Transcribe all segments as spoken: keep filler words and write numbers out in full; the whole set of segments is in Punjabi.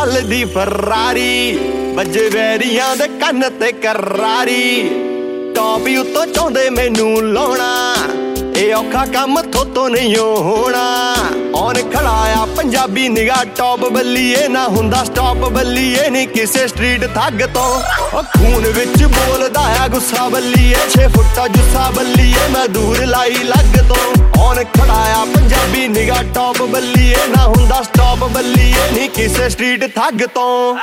ਚੱਲਦੀ ਫਰਾਰੀ, ਵੱਜੇ ਵੈਰੀਆਂ ਦੇ ਕੰਨ ਤੇ ਕਰਾਰੀ। ਟੌਪ ਉੱਤੋਂ ਚਾਹੁੰਦੇ ਮੈਨੂੰ ਲਾਉਣਾ, ਇਹ ਔਖਾ ਕੰਮ ਥੋਤੋਂ ਨਹੀਂ ਹੋਣਾ। ਔਨ ਖੜਾ ਆ ਪੰਜਾਬੀ ਨਿਗਾਹ ਟੌਪ ਬੱਲੀਏ, ਨਾ ਹੁੰਦਾ ਸਟਾਪ ਬੱਲੀਏ ਨਹੀਂ ਕਿਸੇ ਸਟਰੀਟ ਠੱਗ ਤੋਂ। ਉਹ ਖੂਨ ਵਿੱਚ ਬੋਲਦਾ ਆ ਗੁੱਸਾ ਬੱਲੀਏ, ਛੇ ਫੁੱਟਾ ਜੁੱਸਾ ਬੱਲੀਏ ਮੈਂ ਦੂਰ ਲਾਈ ਲੱਗ ਤੋਂ। ਔਨ ਖੜਾ ਆ ਪੰਜਾਬੀ ਨਿਗਾਹ ਟੌਪ ਬੱਲੀਏ, ਨਾ ਹੁੰਦਾ ਸਟਾਪ ਬੱਲੀਏ ਨਹੀਂ ਕਿਸੇ ਸਟਰੀਟ ਠੱਗ ਤੋਂ।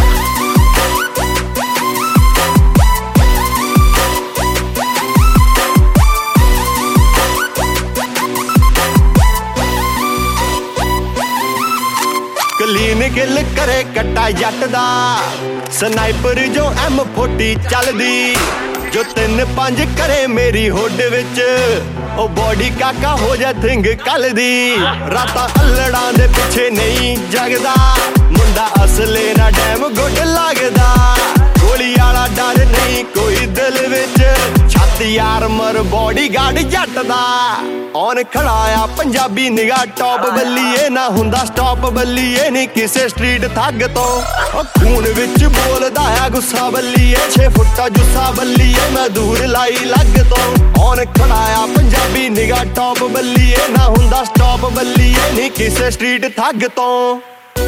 ਕਲੀਨ ਗਿੱਲ ਕਰੇ ਕੱਟਾ ਜੱਟ ਦਾ, ਸਨਾਈਪਰ ਜੋ ਐਮ ਫੋਰਟੀ ਚੱਲਦੀ, ਜੋ ਤਿੰਨ ਪੰਜ ਕਰੇ ਮੇਰੀ ਹੁੱਡ ਵਿੱਚ, ਉਹ ਬੋਡੀ ਕਾਕਾ ਹੋ ਜਾ ਥਿੰਗ ਕੱਲ ਦੀ। ਰਾਤਾਂ ਅਲੜਾਂ ਦੇ ਪਿੱਛੇ ਨਹੀਂ ਜਗਦਾ, ਮੁੰਡਾ ਅਸਲੇ ਨਾ ਡੈਮ ਗੁੱਡ ਲੱਗਦਾ। ਗੋਲੀ ਵਾਲਾ ਡਰ ਨਹੀਂ ਕੋਈ ਦਿਲ ਵਿੱਚ, ਛੱਤ ਯਾਰ ਮਰ ਬੋਡੀ ਗਾਰਡ ਜੱਟ ਦਾ। ਔਨ ਖੜਾ ਆ ਪੰਜਾਬੀ ਨਿਗਾਹ ਟੌਪ ਬੱਲੀਏ, ਨਾ ਹੁੰਦਾ ਸਟਾਪ ਬੱਲੀਏ ਨਹੀਂ ਕਿਸੇ ਸਟਰੀਟ ਠੱਗ ਤੋਂ। ਉਹ ਖੂਨ ਵਿੱਚ ਬੋਲਦਾ ਆ ਗੁੱਸਾ ਬੱਲੀਏ, ਛੇ ਫੁੱਟਾ ਜੁੱਸਾ ਬੱਲੀਏ ਮੈਂ ਦੂਰ ਲਾਈ ਲੱਗ ਤੋਂ। ਔਨ ਖੜਾ ਆ ਪੰਜਾਬੀ ਨਿਗਾਹ ਟੌਪ ਬੱਲੀਏ, ਨਾ ਹੁੰਦਾ ਸਟਾਪ ਬੱਲੀਏ ਨਹੀਂ ਕਿਸੇ ਸਟਰੀਟ ਠੱਗ ਤੋਂ।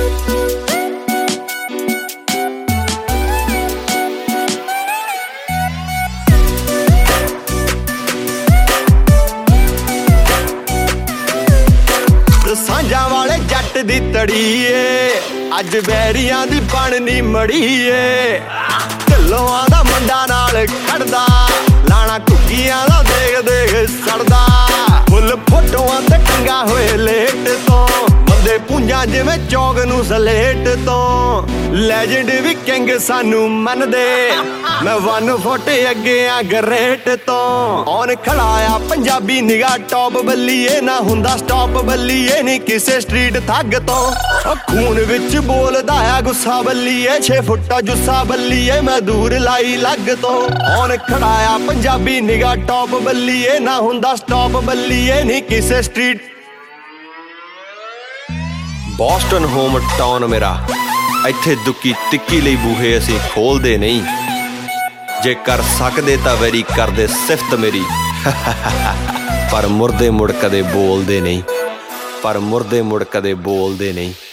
ਸਾਂਝਾਂ ਵਾਲੇ ਜੱਟ ਦੀ ਤੜੀ ਏ, ਅੱਜ ਬੈਰੀਆਂ ਦੀ ਬਣਨੀ ਮੜੀ ਏ। ਢਿੱਲੋਆਂ ਦਾ ਮੁੰਡਾ ਨਾਲ ਖੜਦਾ, ਲਾਣਾ ਘੁੱਗੀਆਂ ਦਾ ਦੇਖ ਦੇਖ ਸੜਦਾ। ਫੁੱਲ ਫੋਟੋਆਂ ਤੇ ਟੰਗਾ ਹੋਏ ਲੇਟ ਤੋਂ, ਬੰਦੇ ਪੁੰਜਾਂ ਜਿਵੇਂ ਚੌਕ ਨੂੰ ਸਲੇਟ ਤੋਂ। ਲੈਜੈਂਡ ਵੀ ਕਿੰਗ ਸਾਨੂੰ ਮੰਨਦੇ, ਮੈਂ ਵਨ ਫੁੱਟ ਅੱਗੇ ਆ ਗਰੇਟ ਤੋਂ। ਔਨ ਖੜਾ ਆ ਪੰਜਾਬੀ ਨਿਗਾਹ ਟੌਪ ਬੱਲੀਏ, ਨਾ ਹੁੰਦਾ ਸਟਾਪ ਬੱਲੀਏ ਨਹੀਂ ਕਿਸੇ ਸਟਰੀਟ ਠੱਗ ਤੋਂ। ਉਹ ਖੂਨ ਵਿੱਚ ਬੋਲਦਾ ਆ ਗੁੱਸਾ ਬੱਲੀਏ, ਛੇ ਫੁੱਟਾ ਜੁੱਸਾ ਬੱਲੀਏ ਮੈਂ ਦੂਰ ਲਾਈ ਲੱਗ ਤੋਂ। ਔਨ ਖੜਾ ਆ ਪੰਜਾਬੀ ਨਿਗਾਹ ਟੌਪ ਬੱਲੀਏ, ਨਾ ਹੁੰਦਾ ਸਟਾਪ ਬੱਲੀਏ ਨਹੀਂ ਕਿਸੇ ਸਟਰੀਟ। ਬੋਸਟਨ ਹੋਮ ਟਾਊਨ ਮੇਰਾ, ਇੱਥੇ ਦੁੱਕੀ ਤਿੱਕੀ ਲਈ ਬੂਹੇ ਅਸੀਂ ਖੋਲਦੇ ਨਹੀਂ। ਜੇ ਕਰ ਸਕਦੇ ਤਾਂ ਵੈਰੀ ਕਰਦੇ ਸਿਫਤ ਮੇਰੀ, ਪਰ ਮੁਰਦੇ ਮੁੜ ਕਦੇ ਬੋਲਦੇ ਨਹੀਂ, ਪਰ ਮੁਰਦੇ ਮੁੜ ਕਦੇ ਬੋਲਦੇ ਨਹੀਂ।